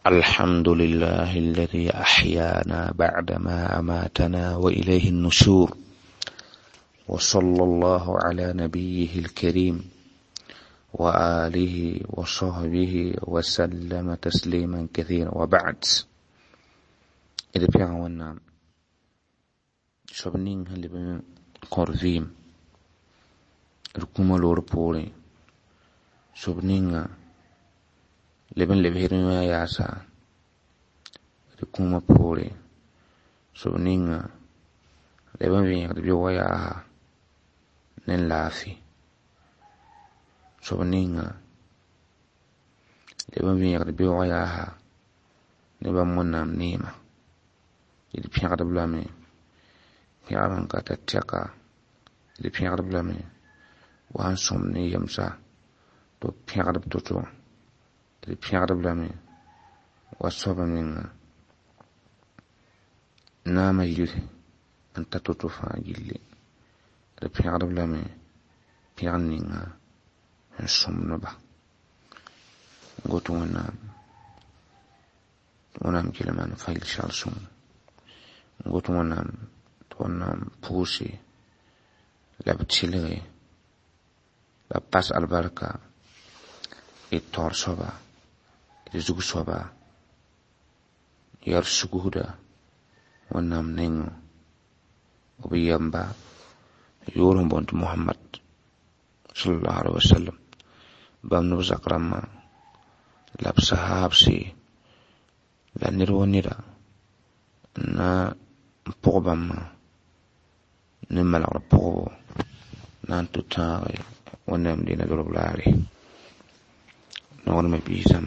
الحمد لله الذي أحيانا بعدما أماتنا وإليه النشور، وصلى الله على نبيه الكريم وآله وصحبه وسلم تسليما كثيرا، وبعد. إذا بيعونا شبنين هل بن قرفيم ركوم الوربوري شبنين لبن لبهرين ما يعسى ركوم بوري شبنين لبن بين ربيو وياها نن لافي شبنين لبن بين ربيو وياها نبن منام نيمة إذا بيعرب لامي بيعرب كاتتشكا إذا بيعرب لامي وان سمني يمسا تو بيعرب توتو إذا بيعرب لامي وصوبا من نام يجري أنت توتو فاجلي إذا بيعرب لامي بيعنينا سمنا با قلت ونام كلمان فايل شالسون قلت ونام بوسي لابتشيلي لاباس البركة التور صبا الزوج صبا يرسقودا ونام نينو وبيامبا يورهم بنت محمد صلى الله عليه وسلم بامنو زكرما لابسهابسي la nirwa nira na pɔgbama ni malagri pɔgbo na n tu taagi wẽnnaam dĩinã dɔrb laare nogdme biis zãma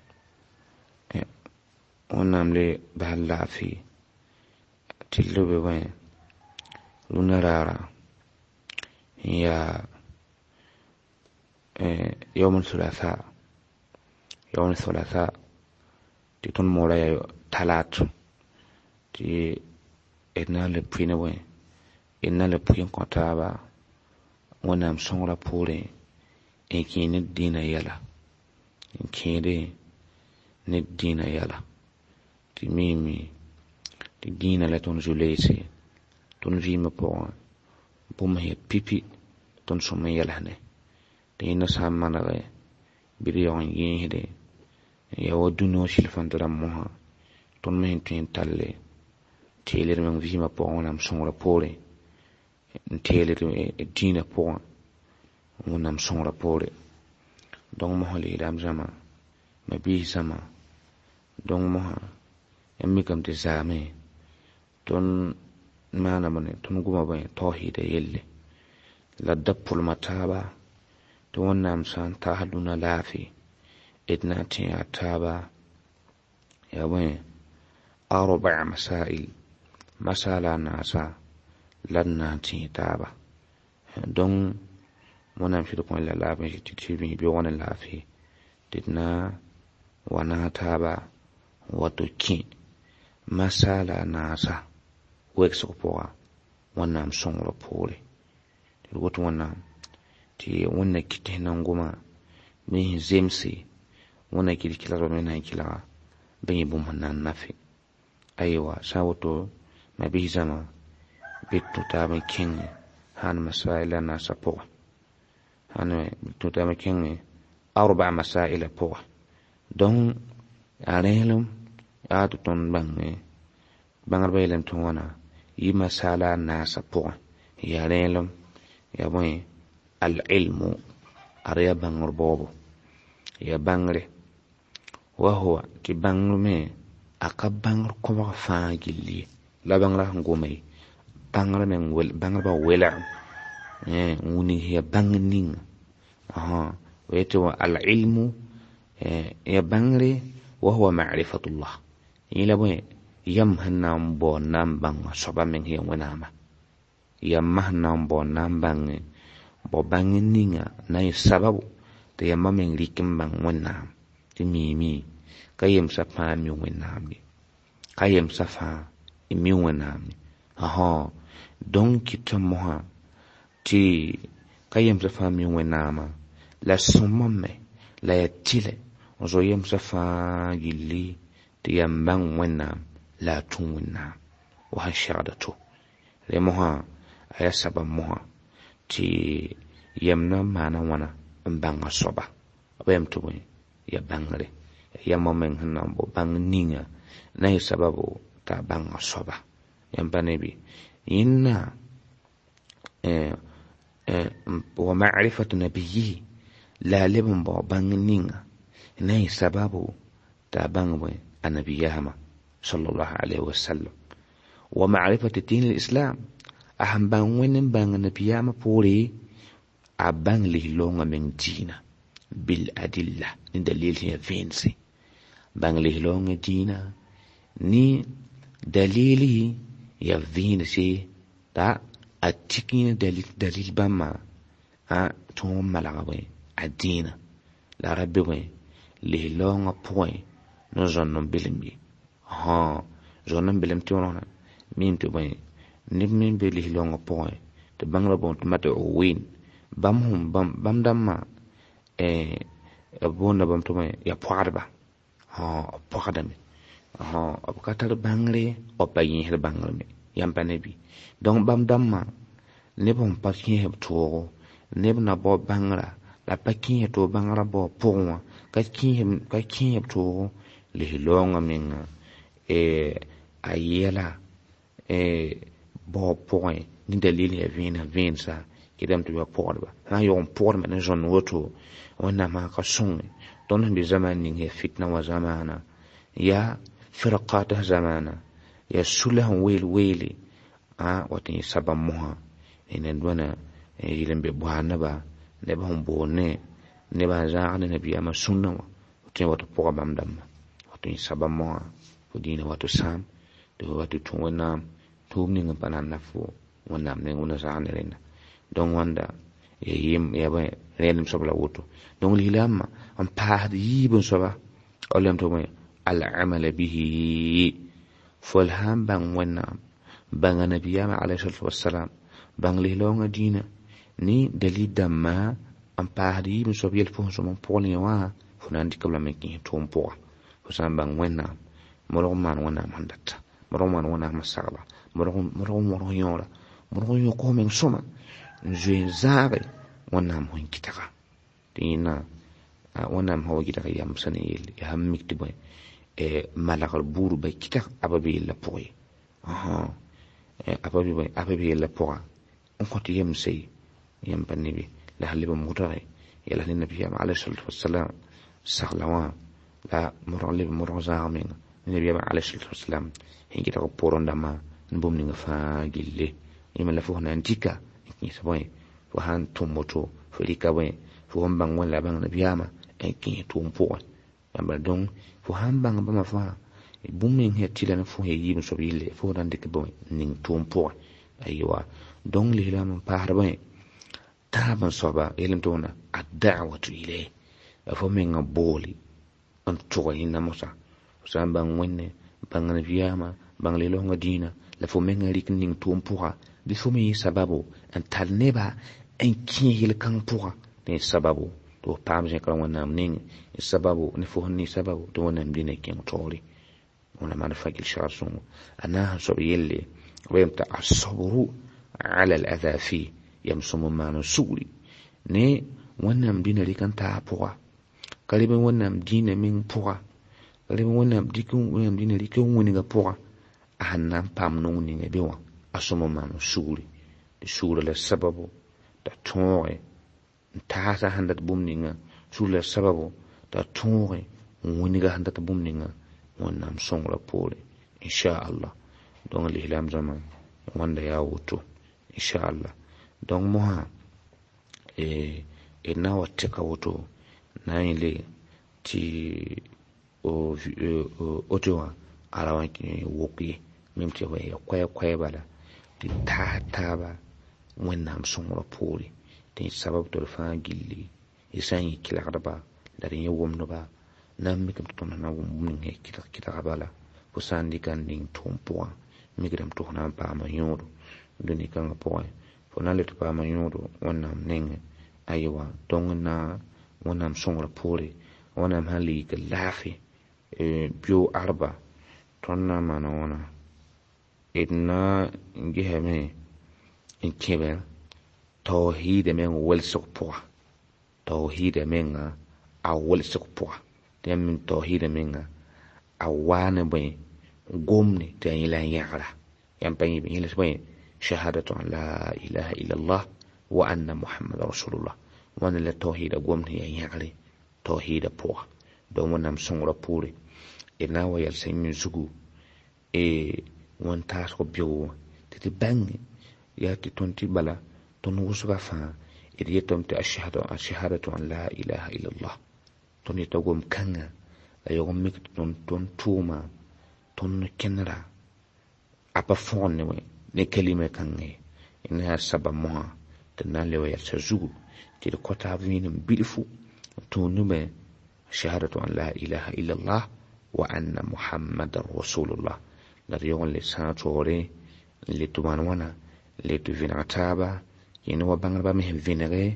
wẽnnaam le basal laafɩ tɩ lobe wẽ rũnã raara n yaa yaum thulatha tɩ tõnd moora yaa talaat tɩ d na n le pʋɩne wẽ d na n le pʋɩ n kõ taaba wẽnnaam sõngrã poorẽ n kẽ ne dĩinã yɛla n kẽede ne dĩinã yɛla tɩ miime tɩ dĩinã la tõnd zu-leese tõnd vɩɩmã pʋgẽ bũmb sẽn yaa pipi tõnd sõm n yɛls ne tɩ yẽnda sã n manege bɩd yaoog n yẽesde ya wa dũnõ silfãndra mosã tõnd me sẽn tõe n talle teeled meng vɩɩmã pʋgẽ wẽnnaam sõngrã poorẽ n teeled dĩinã pʋgẽ wẽnnaam sõngrã poorẽ dõng mosã leedam zãma ma biis zãma dõng mosã yãmb mikame tɩ zaame tõnd maana bõne tõnd goma bõe taoosɩɩda yelle la da pʋlma taaba tɩ wẽnnaam sã n tags dũnã laafɩ d na n tẽ yaa taaba yaa bõe arba masail masala a naasa la d na n tẽ taaba dõng wẽnnaam sɩd kõ la laafɩ tɩ tɩ bɩ beoog ne laafɩ tɩ d na wa naag taaba wato kẽ masala a naasa wegsg pʋga wẽnnaam sõngrã poore tɩ d woto wẽnnaam tɩ wẽnna kɩt sẽn na n goma bɩ sẽn zemse wẽnna kɩt kɩlgba me na n kɩlga bɩ yẽ bũmb sẽn na n nafe aywa sã n woto ma bɩ zãma bɩ d tũ taab n kẽnge sãn masaila naasa pʋgẽ bɩ tũ taab n kẽnge arba masaila pʋgẽ donc a rẽslem yaa tɩ tõnd bãnge bãngdbã yeelame tɩ wãna yɩ masala a naasa pʋgẽ yaa rẽslem yaa bõe al ilmu ad yaa bãngr baoobo yaa bãngre wa huwa tɩ bãngr me a ka bãngr kobg fãa gilli ye la bãngrã sẽn gome bãngrbã welg n wilg yaa bãng ninga wa yetɩ wa al ilmu yaa bãngre wa huwa marifatullah yẽla bõe yam sẽn na n baood na n bãng soaba meng sẽn yaa wẽnnaamã yamma sẽn na n baood na n bãnge bao bãng ninga na n sababu tɩ yamba meng rɩk n bãng wẽnnaam tɩ miime ka yemsã fãa mi wẽnnaam ye ka yemsã fãa mi wẽnnaam ye donc kɩtã mosã tɩ ka yemsã fãa mi wẽnnaamã la sõmame la ya tɩlɛ zo yem safa gilli ti yam bang wẽnnaam la a tũ wẽnnaam wa sẽn segda to rẽ mosã a yaa sabab mosã tɩ yam na n maana wãna n bãnga soaba b yam tɩ bõe ya bãngre yamã meng sẽn na n bo bãng ninga na yɩ sababu t'a bãnga soaba yãmb pa ne bɩ yẽnna wa ma'rifatu nabiyihi la a leb n bao bãng ninga na yɩ sababu t'a bãng bõe a nabiyaamã sallallahu alaihi wasallam wa ma'rifatu din al-islam a sẽn bãng wẽnd n bãng nabiyaamã poore a bãng lislongã meng diinã bil adilla ni dalil sẽn ya vẽense bãng lislongã diinã ni dalili ya vẽense t'a a tik yẽ dalil bãmbã tõog n malga bõe a diinã la ra be bõe lislongã pʋgẽ ne zõnd n belem ye zõnd n belem tɩ wõna mim tɩ bõe neb min be lislongã pʋgẽ tɩ bãngrã bõe tɩ mat win bãmb dãmbã b boonda bãmb tɩ bõe ya pɔgdba b pɔgdame b ka tar bãngre b pa yẽesd bãngr me yãmb pa ne bɩ donc bãmb dãmbã neb sẽn pa kẽesb toogo neb na bao bãngra la pa kẽes tɩ b bãngrã bao pʋgẽ wã ka kẽesb toogo lislaongã menga a yɛla bao pʋgẽ ni dalil ya vẽensa kɩdame tɩ b ya pʋgdba sã n yog n pʋgdme ne zõnd woto wẽnnaam sã ka sõnge tõnd sẽn be zamaan ning ya fitna wã zamaana ya firqata zamaana ya sula sẽn weel-weele wa tɩ yẽ sabab mosã ned wãna yɩl n be boanneba neb sẽn boonne nebã n zãag ne nabiyaamã sũnnã wã tɩ wa tɩ pʋga bãmb dãmbã wa tɩ yẽ sabab mosã fo dĩinã wa tɩ sãam tɩ wa tɩ tũ wẽnnaam tʋʋm ning n pa na n na fo wẽnnaam neng wẽna zãag ne rẽnna donc wãnda ya bõe rẽelem soab la woto donc lislaambã n paasd yiib n soaba a lame tɩ bõe al-amala bihi fol sãn bãng wẽnnaam bãnga nabiyaamã alayhi salatu wassalam bãng lislaongã diinã ne dalil dãmbã n paasd yiib n soab yɛl fo sẽn sõm n pʋgl yẽ wã fo na n dɩk b lame n kẽes tʋʋm pʋga fo sã n bãng wẽnnaam modg n maan wẽnnaam sẽn data modg n maan wẽnnaam sẽn sagba modg n modg yõora modg n yõk f meng sõma n zoe n zãage wẽnnaam sẽn kɩtga tɩ yẽnna wẽnnaam sã wa gɩdg yam sẽn n yelle yaa sãn mik tɩ bõe malgr buur ba kɩtg a ba be yella pʋgẽ a pa be yella pʋga n kõ tɩ yemse yãmb pa nebe la sẽn leb n modge yɛla ne nabiyaamã alayhi salatu wasalam sagla wã la modg leb n modg zãag menga ne nabiyaamã alayhi salatu wasalam sẽn gɩdg b pʋʋrẽ dãmbã n bũmb ninga fãa gille yẽme la fo sẽn na n dɩka n kẽes bõe fo sãn tʋm woto fo rɩka bõe fo sẽn bãng wẽn la bãng nabiyaamã n kẽes tʋʋm pʋgẽ yãmba donc fo sãn bãng bãmba fãa bũmb meng ya tɩla ne fo ya yiib n soab yelle fo na n dɩk bõe ning tʋʋm pʋgẽ aywa donc lislaam n paasd bõe tãab n soaba yelm tɩ wẽna ad-da'watu ilay fo menga boole n tʋg yẽnna mosã fo sã n bãng wẽnne bãng nabiyaamã bãng lislaongã diinã la fo menga rɩk ning tʋʋm pʋga bɩ fo me yẽ sababu n tar neba n kẽes yel-kãng pʋga ne sababu tɩ f paam zẽkra wẽnnaam ning sababu ne fo sẽn ne sababu tɩ wẽnnaam dĩnã kẽng taoore wẽna maan fakil sagr sõngo a na n sẽn soab yelle b yam tɩ asabru ala al-adha fi yam sõm n maan n sugri ne wẽnnaam dĩnã rɩk n taa pʋga ka leb n wẽnnaam dĩinã meng pʋga ka leb n wẽnnaam dĩnã rɩk n wĩnga pʋga a sẽn na n paam nong ninga be wã a sõm n maan n sugri tɩ sugra la sababu t'a tõoge n taasa sẽn dat bũmb ninga sugra la sababu t'a tõoge n wĩnga sẽn dat bũmb ninga wẽnnaam sõngrã poore inchallah donc lislaam zãma wãnda yaa woto inchallah donc mosã d na n wa tɛka woto na n yẽle tɩ oto wã a ra wa wok ye mem tɩ ya koɛɛ bala tɩ taas taaba wẽnnaam sõngrã poore tɩ yẽ sabab tɩ d fãa gilli y sã n yẽ kɩlgdba la d yẽ wʋmdba na n mikame tɩ tõnd na n wʋm bũmb ning kɩtga bala fo sã n dɩka n ning tʋʋm pʋgã mikdame tɩ f na n paama yõodo dũni kãngã pʋgẽ fo na n le tɩ paama yõodo wẽnnaam nengẽ aywa donc na wẽnnaam sõngrã poore wẽnnaam sã n le yik laafɩ bio arba tõnd na n maana wãna d na n gesame n kẽbẽ tawhiidã meng welsg pʋga, tawhiidã menga a welsg pʋga tɩ yãmb min tawhiidã menga a waa ne bõe gomne tɩ a yẽla n yãgra yãmb pa yẽ yẽls bõe shahadatu an la ilaha illallah wa anna muhammada rasulullah wãna la tawhiidã gomd sẽn yaa yãgre tawhiidã pʋga don wẽnnaam sõngrã poore d na n wa yɛlsa yẽ zugu wẽn-taasg beoogo tɩ tɩ bãnge yaa tɩ tõnd tɩ bala tõnd wʋsga fãa d yetame tɩ ashahadatu an la ilaha illallah tõnd yeta gom kãngã la yog n mik tɩ tõnd tʋʋma tõnd kẽnera a pa fõgen ne ne kalima kãngẽ ne yaa saba mosã tɩ na n le wa yɛlsa zugu tɩ d kota a vẽenem bilfu n tũudme shahadatu an la ilaha illallah wa anna muhammadan rasulullah la d yog n le sãag toore n le tɩ maan wãna le tɩ vẽneg taaba yẽnd wa bãngdbã me sẽn vẽnege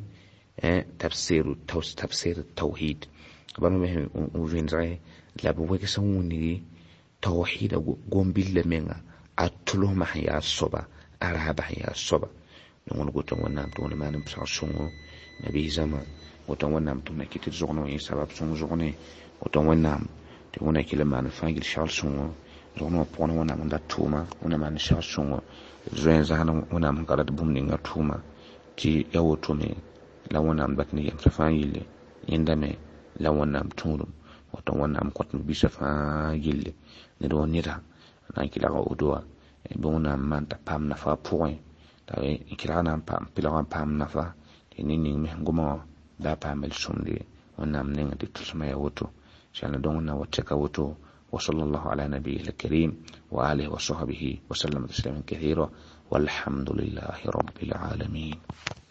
tabsir tawhid bãmb me sẽn vẽnege la b wegs n wĩnigi tawhiidã gom-billa menga a tʋlsmã sẽn yaa soaba a raabã sẽn yaa soaba wẽn gota wẽnnaam tɩ wẽnd maan n pʋsg sõngo nabi zãma gota wẽnnaam tɩ wẽna kɩ tɩ d zʋgn wã yẽ sabab sõng zʋgne gota wẽnnaam tɩ wẽna kɩ la maan fãa gil sagl sõngo zʋgn wã pʋgẽ wẽnnaam n dat tʋʋma wẽna maan sagl sõngo zoẽ zãsd wẽnnaam sẽn ka rat bũmb ninga tʋʋma tɩ ya wotome la wẽnnaam dat ne yemsã fãa yelle yẽndame la wẽnnaam tũudum woto wẽnnaam kõtme bisã fãa yelle ned wa neda na n kɩlga woto wã bɩ wẽnnaam maan t'a paam nafa pʋgẽ t'a kɩlga na n pɩlga n paam nafa tɩ ne ning me sẽn goma wã daa paam mel sõmde wẽnnaam nenga tɩ tʋlsmã yaa woto sãn dõng na wa tɛka woto وصلى الله على نبيه الكريم وآله وصحبه وسلم تسليما كثيرا والحمد لله رب العالمين.